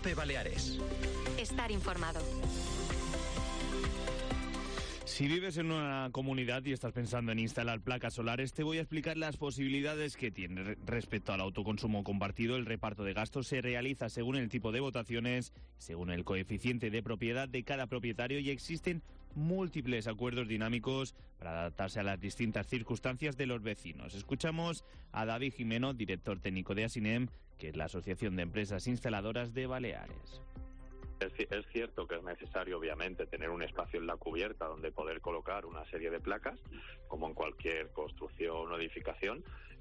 COPE Baleares. Estar informado. Si vives en una comunidad y estás pensando en instalar placas solares, te voy a explicar las posibilidades que tiene. Respecto al autoconsumo compartido, el reparto de gastos se realiza según el tipo de votaciones, según el coeficiente de propiedad de cada propietario, y existen múltiples acuerdos dinámicos para adaptarse a las distintas circunstancias de los vecinos. Escuchamos a David Jimeno, director técnico de ASINEM, que es la Asociación de Empresas Instaladoras de Baleares. Es cierto que es necesario, obviamente, tener un espacio en la cubierta donde poder colocar una serie de placas, como en cualquier construcción o edificación,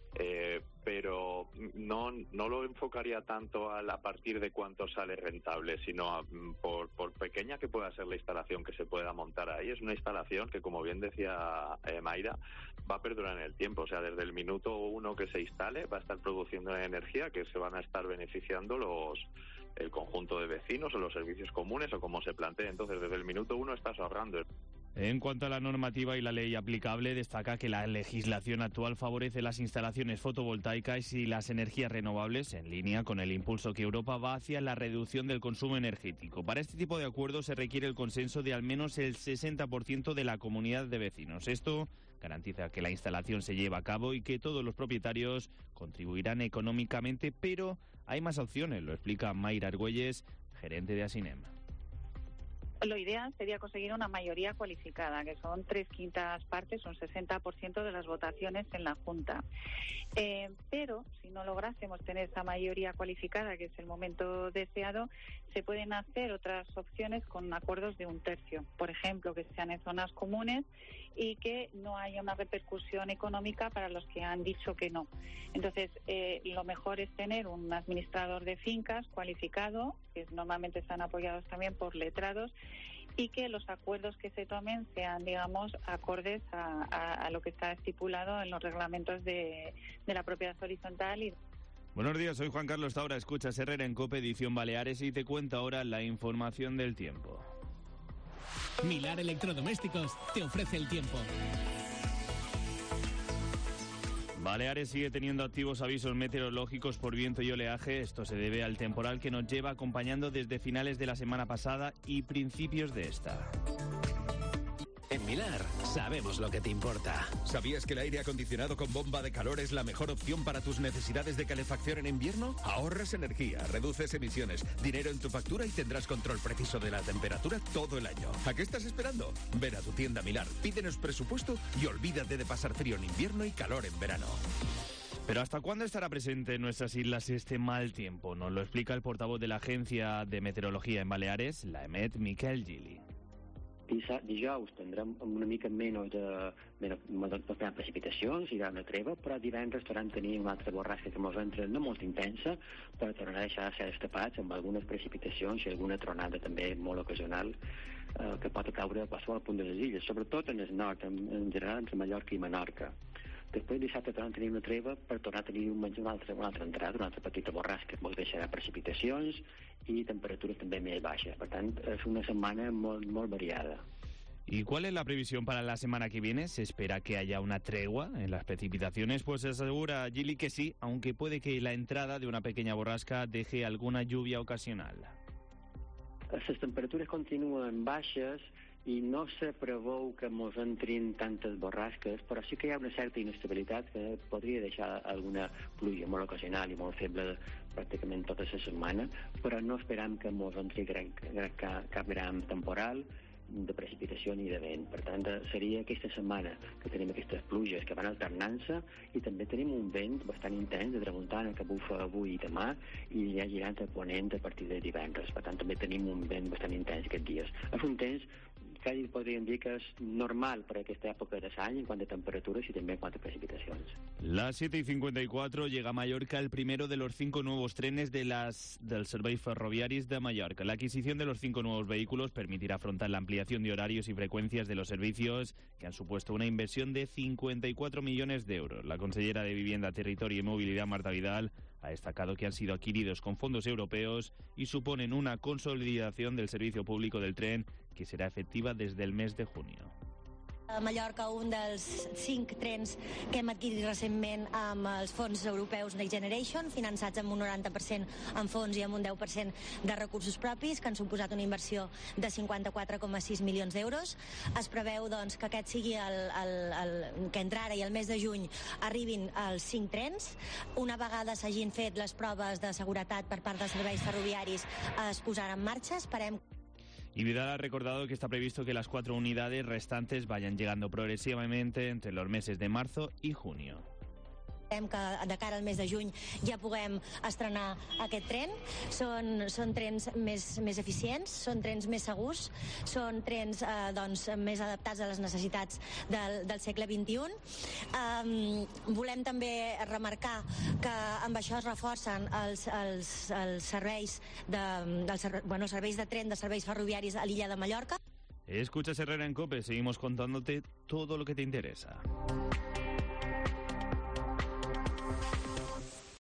pero no lo enfocaría tanto a partir de cuánto sale rentable, sino por pequeña que pueda ser la instalación que se pueda montar ahí. Es una instalación que, como bien decía Mayra, va a perdurar en el tiempo. O sea, desde el minuto 1 que se instale va a estar produciendo energía que se van a estar beneficiando el conjunto de vecinos o los servicios comunes, o como se plantee. Entonces, desde el minuto 1 estás ahorrando. En cuanto a la normativa y la ley aplicable, destaca que la legislación actual favorece las instalaciones fotovoltaicas y las energías renovables, en línea con el impulso que Europa va hacia la reducción del consumo energético. Para este tipo de acuerdos se requiere el consenso de al menos el 60% de la comunidad de vecinos. Esto garantiza que la instalación se lleve a cabo y que todos los propietarios contribuirán económicamente, pero hay más opciones, lo explica Mayra Argüelles, gerente de ASINEM. Lo ideal sería conseguir una mayoría cualificada, que son 3/5 partes, un 60% de las votaciones en la Junta. Pero si no lográsemos tener esa mayoría cualificada, que es el momento deseado, se pueden hacer otras opciones con acuerdos de 1/3. Por ejemplo, que sean en zonas comunes y que no haya una repercusión económica para los que han dicho que no. Entonces, lo mejor es tener un administrador de fincas cualificado, que normalmente están apoyados también por letrados, y que los acuerdos que se tomen sean, digamos, acordes a lo que está estipulado en los reglamentos de la propiedad horizontal. Buenos días, soy Juan Carlos Taura, escuchas Herrera en COPE, edición Baleares, y te cuento ahora la información del tiempo. Milar Electrodomésticos te ofrece el tiempo. Baleares sigue teniendo activos avisos meteorológicos por viento y oleaje. Esto se debe al temporal que nos lleva acompañando desde finales de la semana pasada y principios de esta. En Milar sabemos lo que te importa. ¿Sabías que el aire acondicionado con bomba de calor es la mejor opción para tus necesidades de calefacción en invierno? Ahorras energía, reduces emisiones, dinero en tu factura y tendrás control preciso de la temperatura todo el año. ¿A qué estás esperando? Ven a tu tienda Milar, pídenos presupuesto y olvídate de pasar frío en invierno y calor en verano. Pero ¿hasta cuándo estará presente en nuestras islas este mal tiempo? Nos lo explica el portavoz de la Agencia de Meteorología en Baleares, la EMET, Miquel Gili. Dijous tindrem una mica menys precipitacions, hi haurà una treva, però divendres tornem a tenir una altra borrasca que ens entra no molt intensa, però tornarà a deixar cels tapats amb algunes precipitacions i alguna tronada també molt ocasional que pot caure a qualsevol punt de les illes, sobretot en el nord, en general entre Mallorca i Menorca. Després dissabte tornem a tenir una treva per tornar a tenir una altra entrada, una altra petita borrasca que ens deixarà precipitacions y temperaturas también muy bajas. Por tanto, es una semana muy variada. ¿Y cuál es la previsión para la semana que viene? ¿Se espera que haya una tregua en las precipitaciones? Pues se asegura Gili que sí, aunque puede que la entrada de una pequeña borrasca deje alguna lluvia ocasional. Las temperaturas continúan bajas i no se preveu que ens entrin tantes borrasques, però sí que hi ha una certa inestabilitat que podria deixar alguna pluja molt ocasional i molt feble pràcticament tota la setmana, però no esperam que ens entri cap gran temporal de precipitació ni de vent. Per tant, seria aquesta setmana que tenim aquestes pluges que van alternant-se i també tenim un vent bastant intens de tramuntana que bufa avui i demà i ja girant a ponent a partir de divendres. Per tant, també tenim un vent bastant intens aquests dies. És un temps que podríem dir que és normal per aquesta època de l'any en quant a temperaturas y también en cuanto a precipitaciones. Las 7:54 llega a Mallorca el primero de los 5 nuevos trenes del Servei Ferroviaris de Mallorca. La adquisición de los 5 nuevos vehículos permitirá afrontar la ampliación de horarios y frecuencias de los servicios que han supuesto una inversión de 54 millones de euros. La consellera de Vivienda, Territorio y Movilidad, Marta Vidal, ha destacado que han sido adquiridos con fondos europeos y suponen una consolidación del servicio público del tren que será efectiva desde el mes de junio. A Mallorca, un dels 5 trens que hem adquirit recentment amb els fons europeus Next Generation, finançats amb un 90% en fons i amb un 10% de recursos propis, que han suposat una inversió de 54,6 milions d'euros. Es preveu doncs, que aquest sigui que entre ara i el mes de juny arribin els 5 trens. Una vegada s'hagin fet les proves de seguretat per part dels serveis ferroviaris, es posaran en marxa. Esperem. Y Vidal ha recordado que está previsto que las 4 unidades restantes vayan llegando progresivamente entre los meses de marzo y junio. Que de cara al mes de juny ja puguem estrenar aquest tren. Són trens més eficients, són trens més segurs, són trens més adaptats a les necessitats del segle XXI. Volem també remarcar que amb això es reforcen els serveis de tren, de serveis ferroviaris a l'illa de Mallorca. Escuchas Herrera en COPE, seguimos contándote todo lo que te interesa.